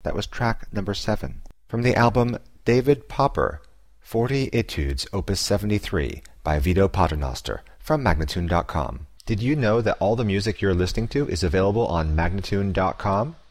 That was track number 7. From the album David Popper, 40 Etudes, Opus 73, by Vito Paternoster, from Magnatune.com. Did you know that all the music you're listening to is available on Magnatune.com?